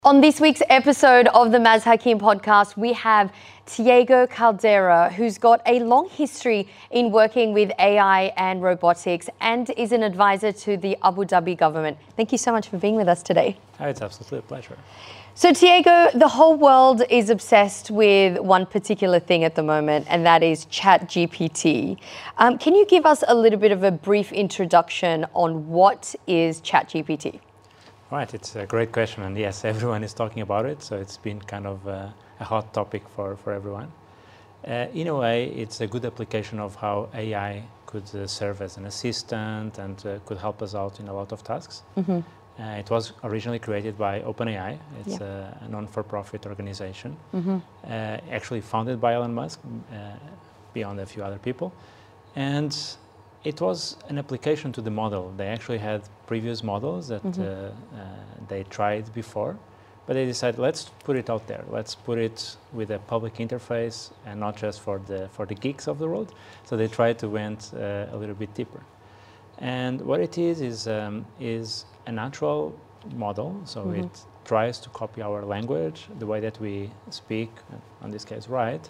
On this week's episode of the Maz Hakim podcast, we have Tiago Caldeira, who's got a long history in working with AI and robotics and is an advisor to the Abu Dhabi government. Thank you so much for being with us today. Oh, it's absolutely a pleasure. So Tiago, the whole world is obsessed with one particular thing at the moment, and that is ChatGPT. Can you give us a little bit of a brief introduction on what is ChatGPT? Right, it's a great question, and yes, everyone is talking about it, so it's been kind of a hot topic for everyone. In a way, it's a good application of how AI could serve as an assistant and could help us out in a lot of tasks. Mm-hmm. It was originally created by OpenAI. It's a non-for-profit organization, actually founded by Elon Musk, beyond a few other people. And it was an application to the model. They actually had previous models that they tried before, but they decided, let's put it out there. Let's put it with a public interface and not just for the geeks of the world. So they tried to went a little bit deeper. And what it is a natural model. So it tries to copy our language, the way that we speak, in this case, write,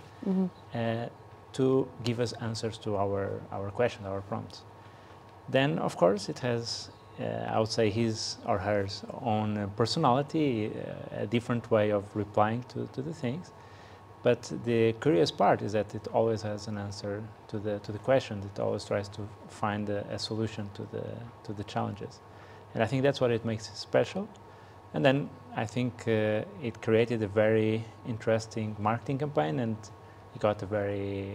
to give us answers to our questions, our prompts. Then, of course, it has, I would say, his or her own personality, a different way of replying to the things. But the curious part is that it always has an answer to the question. It always tries to find a solution to the challenges. And I think that's what it makes it special. And then I think it created a very interesting marketing campaign, and it got a very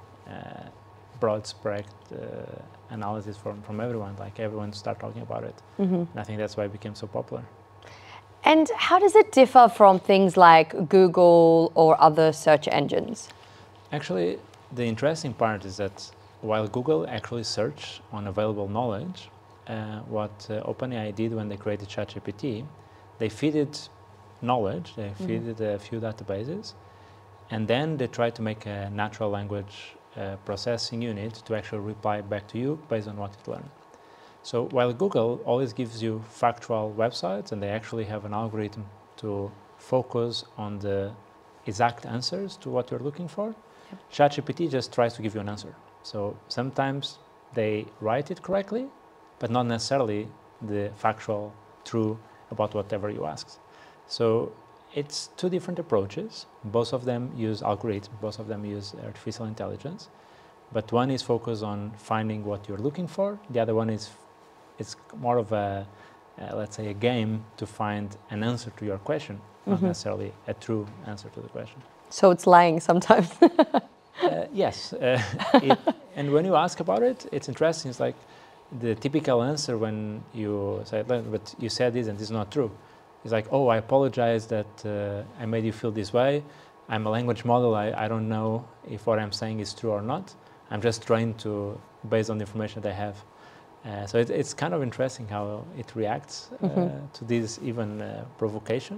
broad spread analysis from everyone. Like everyone started talking about it. And I think that's why it became so popular. And how does it differ from things like Google or other search engines? Actually, the interesting part is that while Google actually searched on available knowledge, what OpenAI did when they created ChatGPT, they feed it knowledge, they feed it a few databases, and then they try to make a natural language processing unit to actually reply back to you based on what it learned. So while Google always gives you factual websites and they actually have an algorithm to focus on the exact answers to what you're looking for, ChatGPT just tries to give you an answer. So sometimes they write it correctly, but not necessarily the factual true about whatever you ask. So it's two different approaches. Both of them use algorithms, both of them use artificial intelligence, but one is focused on finding what you're looking for. The other one is it's more of a, let's say, a game to find an answer to your question, not necessarily a true answer to the question. So it's lying sometimes. Yes, and when you ask about it, it's interesting. It's like the typical answer when you say, but you said this and this is not true. It's like, oh, I apologize that I made you feel this way. I'm a language model. I don't know if what I'm saying is true or not. I'm just trying to, based on the information that I have. So it's kind of interesting how it reacts to this even provocation.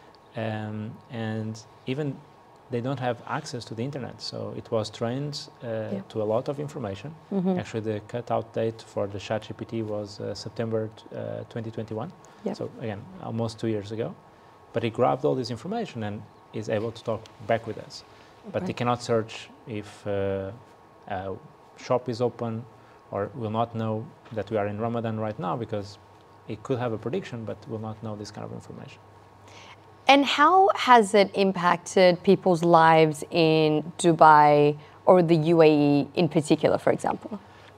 And even they don't have access to the internet. So it was trained to a lot of information. Actually, the cutout date for the ChatGPT was September 2021. So again, almost 2 years ago. But it grabbed all this information and is able to talk back with us. But it cannot search if a shop is open, or will not know that we are in Ramadan right now, because it could have a prediction, but will not know this kind of information. And how has it impacted people's lives in Dubai or the UAE in particular, for example?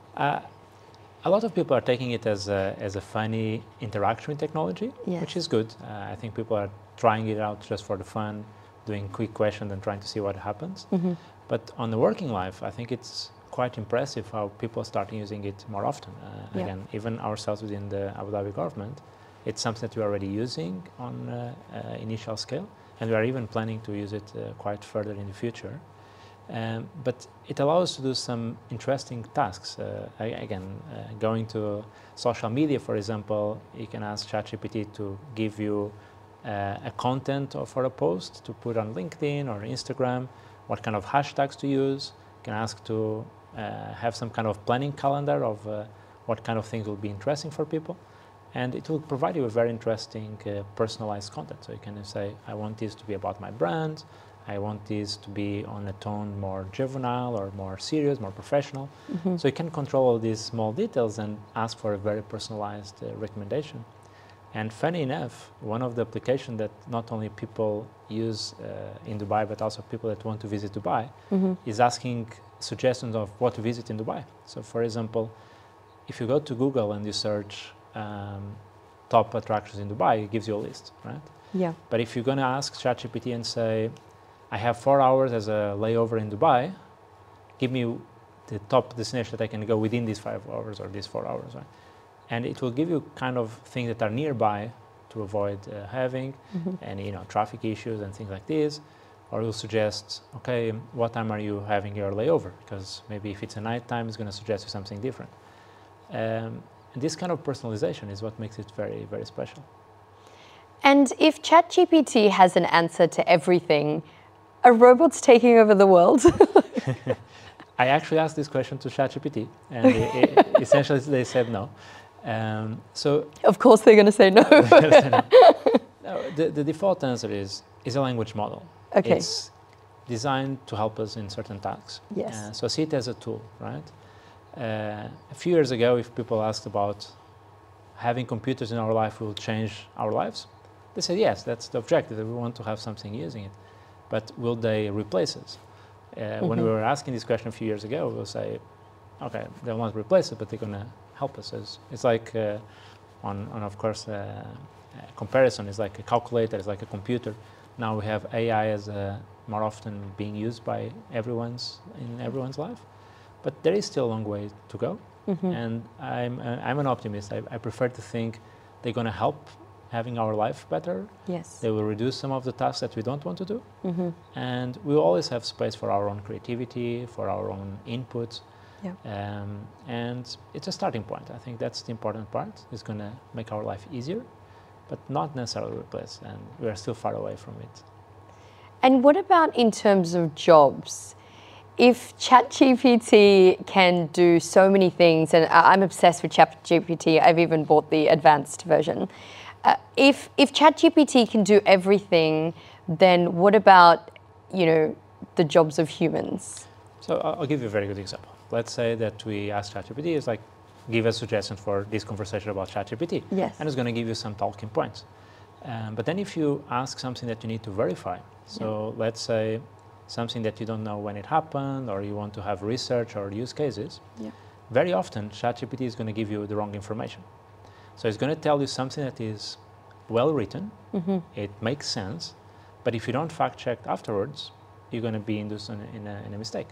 A lot of people are taking it as a funny interaction with technology, which is good. I think people are trying it out just for the fun, doing quick questions and trying to see what happens. But on the working life, I think it's quite impressive how people are starting using it more often. Again, even ourselves within the Abu Dhabi government, it's something that we're already using on initial scale, and we are even planning to use it quite further in the future. But it allows us to do some interesting tasks. Going to social media, for example, you can ask ChatGPT to give you a content for a post to put on LinkedIn or Instagram, what kind of hashtags to use. You can ask to have some kind of planning calendar of what kind of things will be interesting for people. And it will provide you a very interesting personalized content. So you can say, I want this to be about my brand. I want this to be on a tone more juvenile or more serious, more professional. So you can control all these small details and ask for a very personalized recommendation. And funny enough, one of the applications that not only people use in Dubai, but also people that want to visit Dubai, is asking suggestions of what to visit in Dubai. So for example, if you go to Google and you search top attractions in Dubai, it gives you a list, right? Yeah. But if you're going to ask ChatGPT and say, I have 4 hours as a layover in Dubai, give me the top destination that I can go within these 5 hours or these 4 hours, right? And it will give you kind of things that are nearby to avoid having any, traffic issues and things like this. Or it will suggest, okay, what time are you having your layover? Because maybe if it's a night time, it's going to suggest you something different. And this kind of personalization is what makes it very, very special. And if ChatGPT has an answer to everything, are robots taking over the world? I actually asked this question to ChatGPT, and essentially they said no. So of course they're going to say no. No, the default answer is a language model. Okay. It's designed to help us in certain tasks. Yes. So see it as a tool, right? A few years ago, if people asked about having computers in our life will change our lives, they said yes, that's the objective, that we want to have something using it. But will they replace us? When we were asking this question a few years ago, we'll say, okay, they'll not replace it, but they're going to help us. It's like, of course, comparison is like a calculator, it's like a computer. Now we have AI as more often being used by in everyone's life. But there is still a long way to go. And I'm an optimist. I prefer to think they're going to help having our life better. Yes. They will reduce some of the tasks that we don't want to do. And we will always have space for our own creativity, for our own inputs. Yeah. And it's a starting point. I think that's the important part. It's going to make our life easier, but not necessarily replace. And we are still far away from it. And what about in terms of jobs? If ChatGPT can do so many things, and I'm obsessed with ChatGPT, I've even bought the advanced version. If ChatGPT can do everything, then what about, the jobs of humans? So I'll give you a very good example. Let's say that we ask ChatGPT, it's like, give a suggestion for this conversation about ChatGPT. Yes. And it's going to give you some talking points. But then if you ask something that you need to verify, so let's say something that you don't know when it happened, or you want to have research or use cases, very often ChatGPT is going to give you the wrong information. So it's going to tell you something that is well written, it makes sense, but if you don't fact check afterwards, you're going to be induced in a mistake.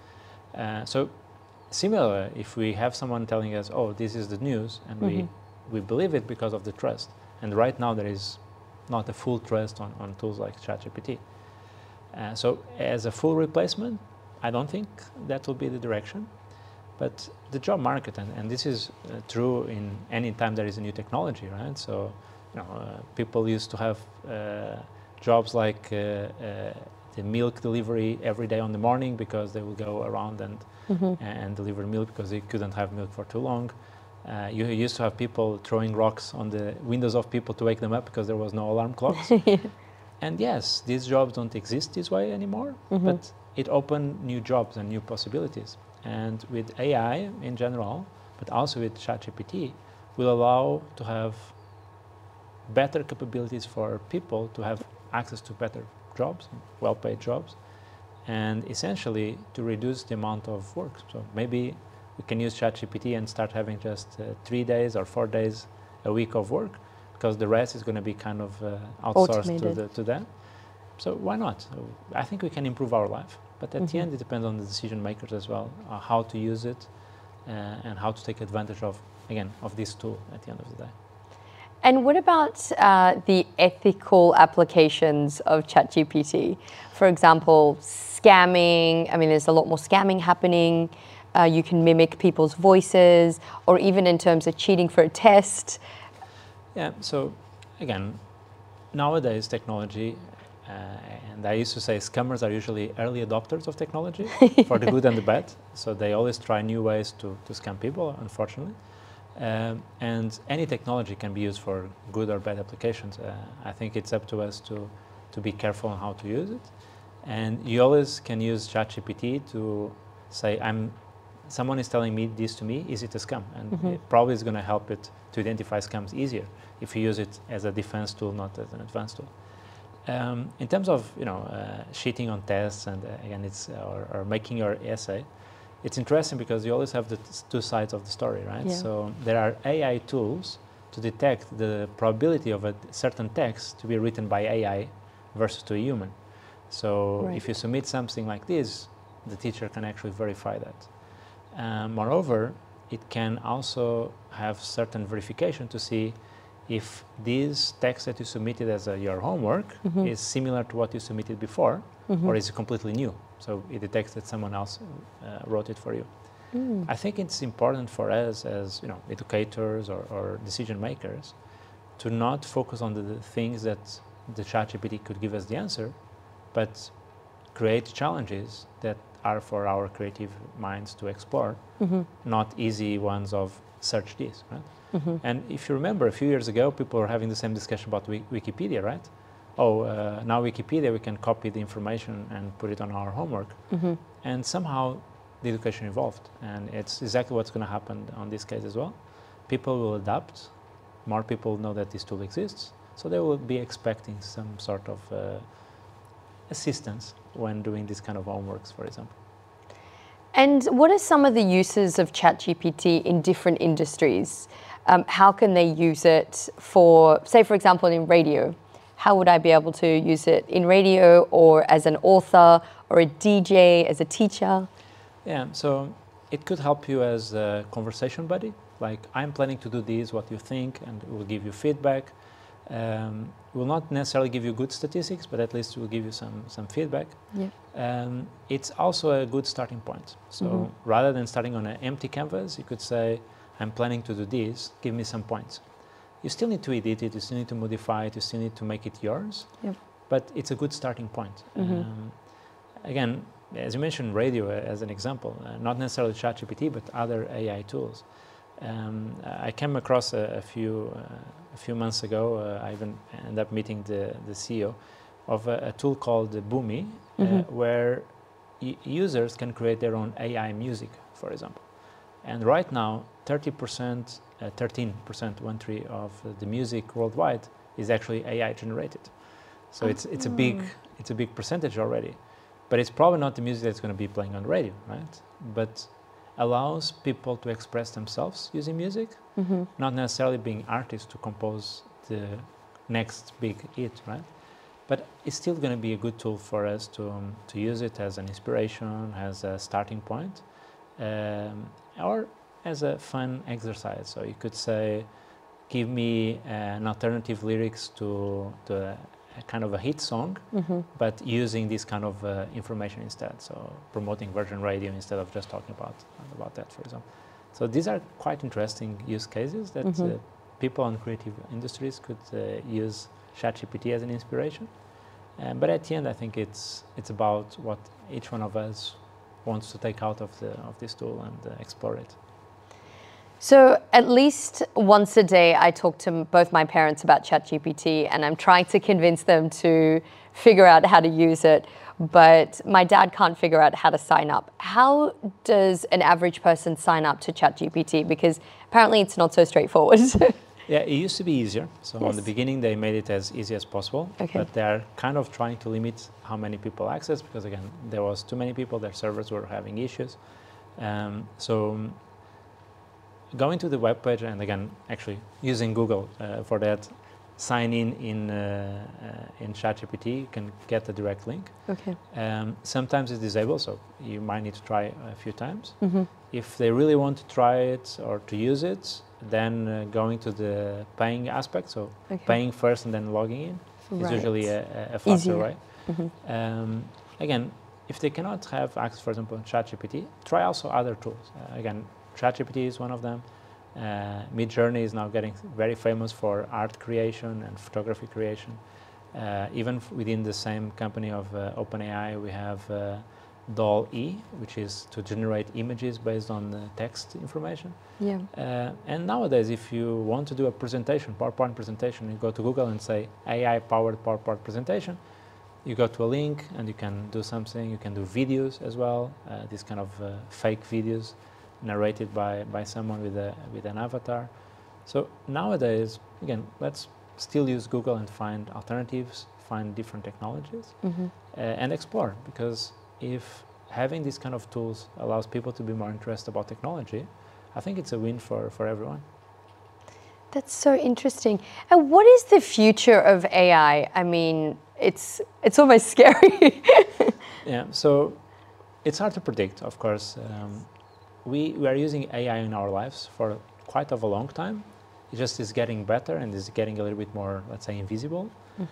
So similar, if we have someone telling us, oh, this is the news, and we believe it because of the trust, and right now there is not a full trust on tools like ChatGPT. So as a full replacement, I don't think that will be the direction. But the job market, and this is true in any time there is a new technology, right? So, people used to have jobs like the milk delivery every day on the morning because they will go around and deliver milk because they couldn't have milk for too long. You used to have people throwing rocks on the windows of people to wake them up because there was no alarm clocks. And yes, these jobs don't exist this way anymore, but it opened new jobs and new possibilities. And with AI in general, but also with ChatGPT, will allow to have better capabilities for people to have access to better jobs, well-paid jobs, and essentially to reduce the amount of work. So maybe we can use ChatGPT and start having just 3 days or 4 days a week of work, because the rest is going to be kind of outsourced to them. So why not? So I think we can improve our life. But at the end, it depends on the decision makers as well, how to use it and how to take advantage of this tool at the end of the day. And what about the ethical applications of ChatGPT? For example, scamming. I mean, there's a lot more scamming happening. You can mimic people's voices, or even in terms of cheating for a test. Yeah, so again, nowadays technology, and I used to say scammers are usually early adopters of technology for the good and the bad. So they always try new ways to scam people, unfortunately. And any technology can be used for good or bad applications. I think it's up to us to be careful on how to use it. And you always can use ChatGPT to say, someone is telling me this to me, is it a scam? And it probably is going to help it to identify scams easier if you use it as a defense tool, not as an advanced tool. In terms of cheating on tests and again it's or making your essay, it's interesting because you always have the two sides of the story, right? Yeah. So there are AI tools to detect the probability of a certain text to be written by AI versus to a human. So if you submit something like this, the teacher can actually verify that. Moreover, it can also have certain verification to see if this text that you submitted as your homework is similar to what you submitted before, or is it completely new. So it detects that someone else wrote it for you. I think it's important for us as educators or decision makers to not focus on the things that the ChatGPT could give us the answer, but create challenges that are for our creative minds to explore, not easy ones of search this, right? And if you remember, a few years ago, people were having the same discussion about Wikipedia, right? Now Wikipedia, we can copy the information and put it on our homework. And somehow the education evolved. And it's exactly what's going to happen on this case as well. People will adapt. More people know that this tool exists. So they will be expecting some sort of assistance when doing this kind of homeworks, for example. And what are some of the uses of ChatGPT in different industries? How can they use it for, say, for example, in radio? How would I be able to use it in radio or as an author or a DJ, as a teacher? Yeah, so it could help you as a conversation buddy. Like, I'm planning to do this, what do you think? And it will give you feedback. Will not necessarily give you good statistics, but at least it will give you some feedback. Yeah. It's also a good starting point. So rather than starting on an empty canvas, you could say, I'm planning to do this, give me some points. You still need to edit it, you still need to modify it, you still need to make it yours, but it's a good starting point. Again, as you mentioned, radio as an example, not necessarily ChatGPT, but other AI tools. I came across a few months ago, I even ended up meeting the CEO of a tool called Boomi, where users can create their own AI music, for example. And right now, 13% of the music worldwide is actually AI generated. So it's a big percentage already. But it's probably not the music that's going to be playing on the radio, right? But allows people to express themselves using music, not necessarily being artists to compose the next big hit, right? But it's still going to be a good tool for us to use it as an inspiration, as a starting point, or as a fun exercise. So you could say, give me an alternative lyrics to a kind of a hit song, but using this kind of information instead. So promoting Virgin Radio instead of just talking about that, for example. So these are quite interesting use cases that people in creative industries could use ChatGPT as an inspiration. But at the end, I think it's about what each one of us wants to take out of this tool and explore it. So at least once a day, I talk to both my parents about ChatGPT, and I'm trying to convince them to figure out how to use it. But my dad can't figure out how to sign up. How does an average person sign up to ChatGPT? Because apparently it's not so straightforward. Yeah, it used to be easier. So in the beginning, they made it as easy as possible. But they're kind of trying to limit how many people access, because again, there was too many people, their servers were having issues. So going to the webpage and again, actually using Google for that, sign in ChatGPT, you can get a direct link. Sometimes it's disabled, so you might need to try a few times. If they really want to try it or to use it, then going to the paying aspect, so paying first and then logging in is usually a faster way. Again, if they cannot have access, for example, to ChatGPT, try also other tools. Again, ChatGPT is one of them. Midjourney is now getting very famous for art creation and photography creation. Even within the same company of OpenAI, we have DALL-E, which is to generate images based on text information. Yeah. And nowadays, if you want to do a presentation, PowerPoint presentation, you go to Google and say AI-powered PowerPoint presentation. You go to a link and you can do something. You can do videos as well, these kind of fake videos narrated by someone with an avatar. So nowadays, again, let's still use Google and find alternatives, find different technologies, and explore. Because if having these kind of tools allows people to be more interested about technology, I think it's a win for everyone. That's so interesting. And what is the future of AI? I mean, it's almost scary. Yeah, so it's hard to predict, of course. We are using AI in our lives for quite of a long time. It just is getting better and is getting a little bit more, let's say, invisible.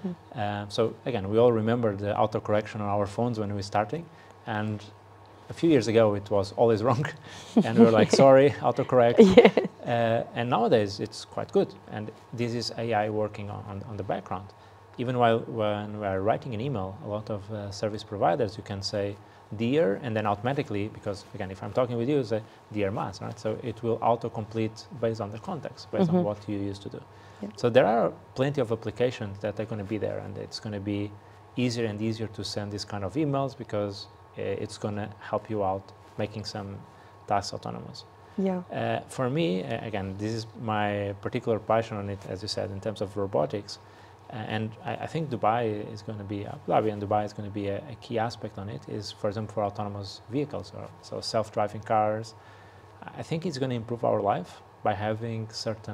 So again, we all remember the autocorrection on our phones when we were starting. And a few years ago, it was always wrong. And we were like, sorry, autocorrect. Yeah. And nowadays, it's quite good. And this is AI working on the background. Even when we are writing an email, a lot of service providers, you can say, dear, and then automatically, because again, if I'm talking with you, say, dear Maz, right? So it will auto-complete based on the context, based on what you used to do. Yep. So there are plenty of applications that are going to be there, and it's going to be easier and easier to send these kind of emails because it's going to help you out making some tasks autonomous. Yeah. For me, again, this is my particular passion on it, as you said, in terms of robotics. And I think Dubai is going to be, Abu Dhabi and Dubai is going to be a key aspect on it, is, for example, for autonomous vehicles, so self-driving cars. I think it's going to improve our life by having certain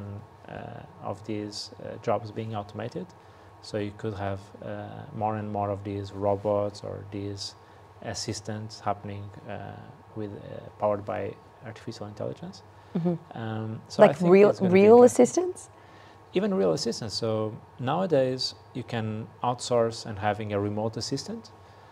of these jobs being automated. So you could have more and more of these robots or these assistants happening powered by artificial intelligence. So like real assistants? Even real assistants. So nowadays you can outsource and having a remote assistant.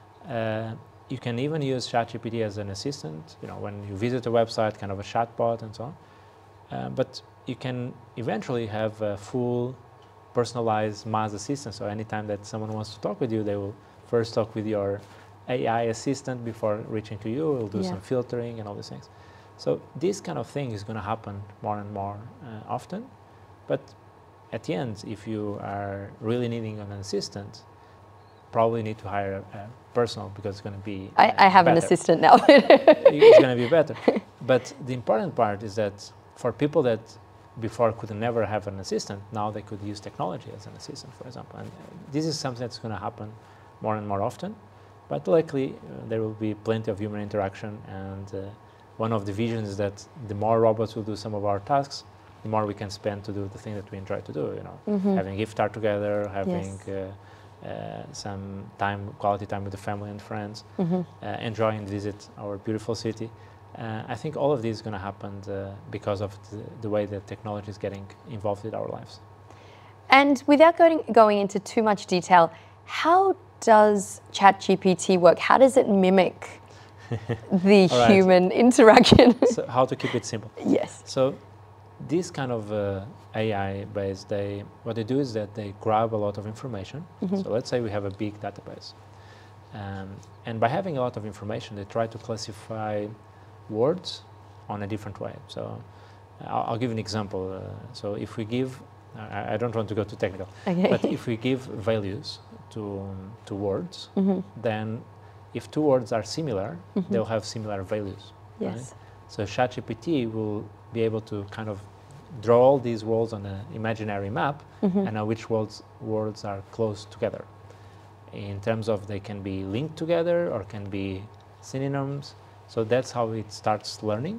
You can even use ChatGPT as an assistant, you know, when you visit a website, kind of a chatbot and so on. But you can eventually have a full personalized Maz assistant. So anytime that someone wants to talk with you, they will first talk with your AI assistant before reaching to you. We'll do some filtering and all these things. So this kind of thing is going to happen more and more often. But at the end, if you are really needing an assistant, probably need to hire a personal, because it's going to be I have better. An assistant now. It's going to be better. But the important part is that for people that before could never have an assistant, now they could use technology as an assistant, for example. And this is something that's going to happen more and more often. But likely there will be plenty of human interaction. And one of the visions is that the more robots will do some of our tasks, the more we can spend to do the thing that we enjoy to do, you know, having iftar together, having some quality time with the family and friends, enjoy and visit our beautiful city. I think all of this is going to happen because of the way that technology is getting involved in our lives. And without going into too much detail, how does ChatGPT work? How does it mimic the human interaction? So how to keep it simple? Yes. So this kind of AI-based, what they do is that they grab a lot of information. So let's say we have a big database. And by having a lot of information, they try to classify words on a different way. So I'll give an example. So if we give, I don't want to go too technical, but if we give values to words, then if two words are similar, they'll have similar values. Yes. Right? So ChatGPT will be able to kind of draw all these words on an imaginary map and know which words are close together. In terms of they can be linked together or can be synonyms. So that's how it starts learning.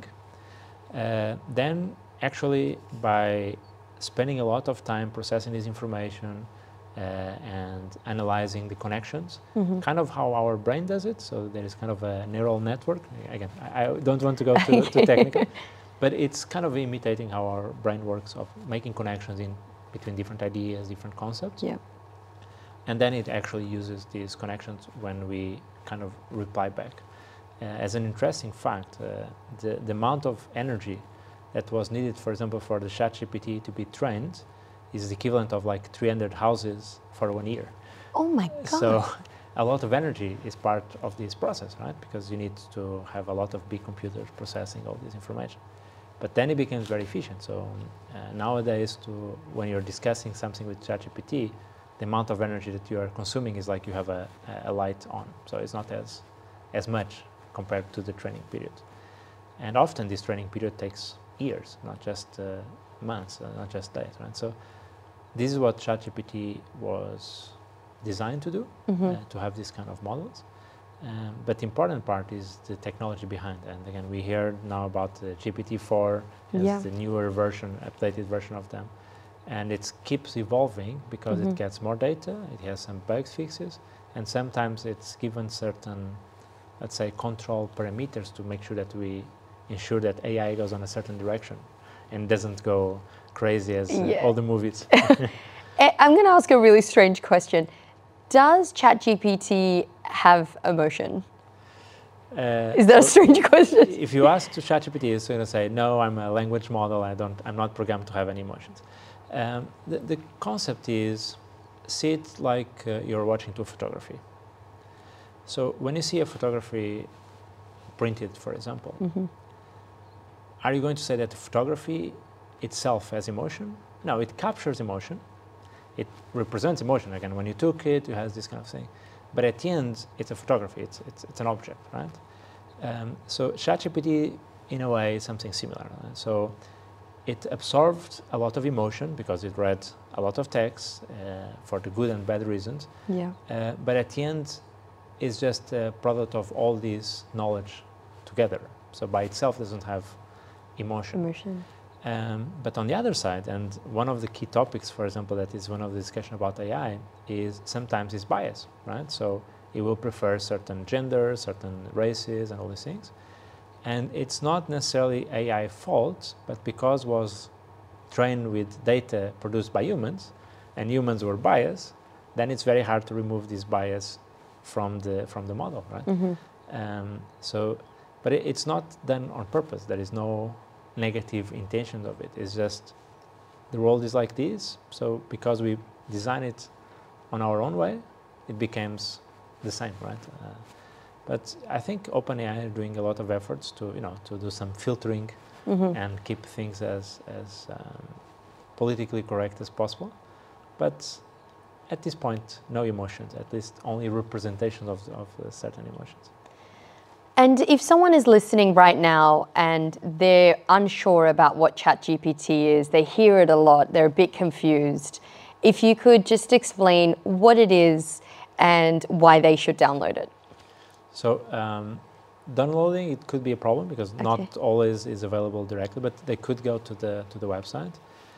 Then actually by spending a lot of time processing this information and analyzing the connections, kind of how our brain does it. So there is kind of a neural network. Again, I don't want to go too technical, but it's kind of imitating how our brain works, of making connections between different ideas, different concepts. Yeah. And then it actually uses these connections when we kind of reply back. As an interesting fact, the amount of energy that was needed, for example, for the ChatGPT to be trained is the equivalent of like 300 houses for 1 year. Oh my God. So a lot of energy is part of this process, right? Because you need to have a lot of big computers processing all this information. But then it becomes very efficient. So nowadays, when you're discussing something with ChatGPT, the amount of energy that you are consuming is like you have a light on. So it's not as much compared to the training period. And often this training period takes years, not just months, not just days, right? So this is what ChatGPT was designed to do, to have these kind of models. But the important part is the technology behind. And again, we heard now about the GPT-4 as the newer version, updated version of them. And it keeps evolving because it gets more data, it has some bug fixes, and sometimes it's given certain, let's say, control parameters to make sure that we ensure that AI goes on a certain direction and doesn't go crazy as all the movies. I'm going to ask a really strange question. Does ChatGPT have emotion? Is that a strange question? If you ask to ChatGPT, it's going to say, no, I'm a language model, I'm not programmed to have any emotions. The concept is, see it like you're watching to a photography. So when you see a photography printed, for example, are you going to say that the photography itself has emotion? No, it captures emotion. It represents emotion. Again, when you took it, you have this kind of thing. But at the end, it's a photography. It's an object, right? So ChatGPT, in a way, is something similar. Right? So it absorbed a lot of emotion because it read a lot of text for the good and bad reasons. Yeah. But at the end, it's just a product of all this knowledge together. So by itself, doesn't have emotion. But on the other side, and one of the key topics, for example, that is one of the discussion about AI, is sometimes it's bias, right? So it will prefer certain genders, certain races, and all these things. And it's not necessarily AI fault, but because it was trained with data produced by humans, and humans were biased, then it's very hard to remove this bias from the model, right? But it's not done on purpose. There is no negative intention of it. It's just the world is like this. So because we design it on our own way, it becomes the same, right? But I think OpenAI are doing a lot of efforts to do some filtering and keep things as politically correct as possible. But at this point, no emotions. At least only representation of certain emotions. And if someone is listening right now and they're unsure about what ChatGPT is, they hear it a lot, they're a bit confused, if you could just explain what it is and why they should download it. So downloading, it could be a problem because not always is available directly, but they could go to the website.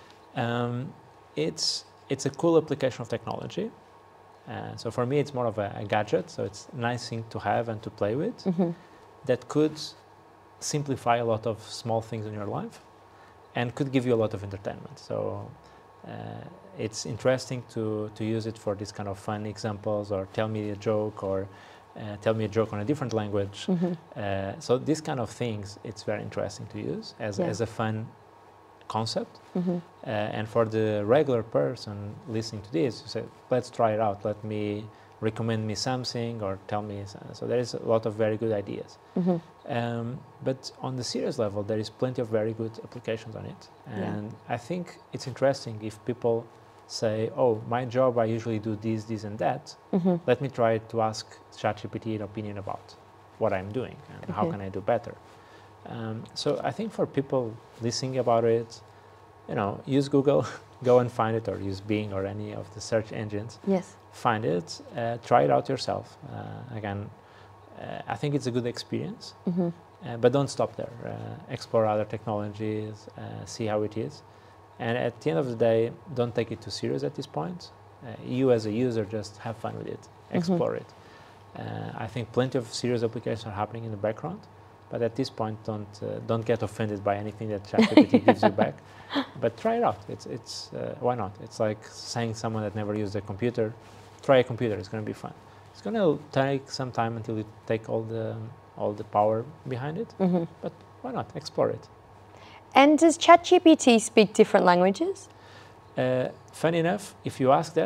It's a cool application of technology. So for me, it's more of a gadget. So it's a nice thing to have and to play with. That could simplify a lot of small things in your life and could give you a lot of entertainment. So it's interesting to use it for this kind of fun examples, or tell me a joke, or tell me a joke on a different language. So these kind of things, it's very interesting to use as a fun concept. And for the regular person listening to this, you say, let's try it out. Let me recommend me something or tell me. So there is a lot of very good ideas. But on the serious level, there is plenty of very good applications on it. And I think it's interesting if people say, oh, my job, I usually do this, this, and that. Let me try to ask ChatGPT an opinion about what I'm doing and how can I do better. So I think for people listening about it, use Google, go and find it, or use Bing or any of the search engines. Find it, try it out yourself. Again, I think it's a good experience, but don't stop there. Explore other technologies, see how it is. And at the end of the day, don't take it too serious at this point. You as a user, just have fun with it, explore it. I think plenty of serious applications are happening in the background, but at this point, don't get offended by anything that ChatGPT gives you back. But try it out. It's why not? It's like saying someone that never used a computer, try a computer. It's going to be fun. It's going to take some time until you take all the power behind it. But why not? Explore it. And does ChatGPT speak different languages? Funny enough, if you ask that,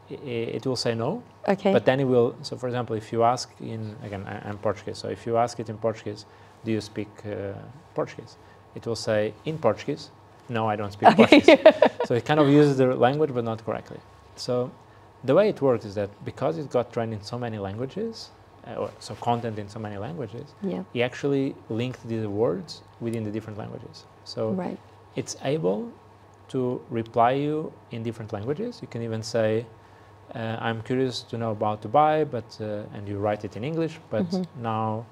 it will say no. Okay. But then it will, so for example, if you ask again, I'm Portuguese, so if you ask it in Portuguese, do you speak Portuguese? It will say in Portuguese, no, I don't speak Portuguese. So it kind of uses the language, but not correctly. So the way it works is that because it got trained in so many languages, so content in so many languages, he actually linked the words within the different languages. So it's able to reply you in different languages. You can even say, I'm curious to know about Dubai, but and you write it in English, but now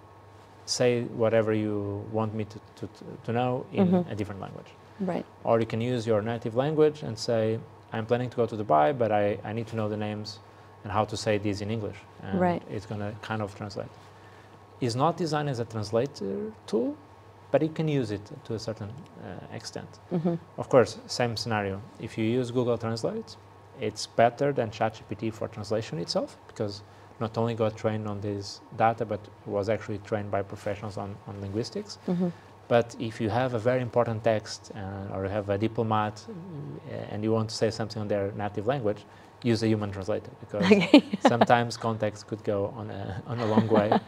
say whatever you want me to know in a different language. Right. Or you can use your native language and say, I'm planning to go to Dubai, but I need to know the names and how to say these in English. And it's going to kind of translate. It's not designed as a translator tool, but you can use it to a certain extent. Of course, same scenario. If you use Google Translate, it's better than ChatGPT for translation itself, because not only got trained on this data, but was actually trained by professionals on linguistics. But if you have a very important text or you have a diplomat and you want to say something on their native language, use a human translator, because sometimes context could go on a long way.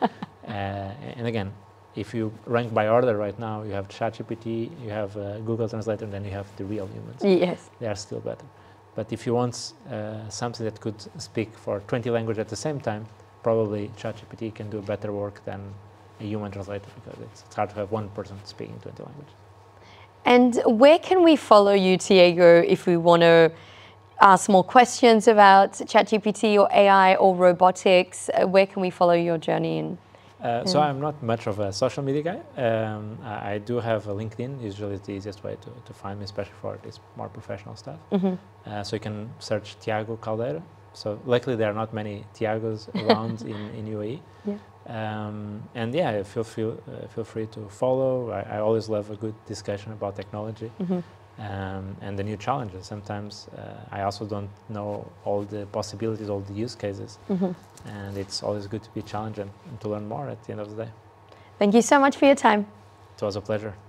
And again, if you rank by order right now, you have ChatGPT, you have Google Translator, and then you have the real humans. Yes. They are still better. But if you want something that could speak for 20 languages at the same time, probably ChatGPT can do better work than a human translator, because it's hard to have one person speaking 20 languages. And where can we follow you, Tiago, if we want to ask more questions about ChatGPT or AI or robotics? Where can we follow your journey in? So I'm not much of a social media guy. I do have a LinkedIn. Usually it's the easiest way to find me, especially for this more professional stuff. So you can search Tiago Caldeira. So luckily there are not many Tiagos around in UAE. And yeah, feel free to follow. I always love a good discussion about technology and the new challenges. Sometimes I also don't know all the possibilities, all the use cases. And it's always good to be challenged and to learn more at the end of the day. Thank you so much for your time. It was a pleasure.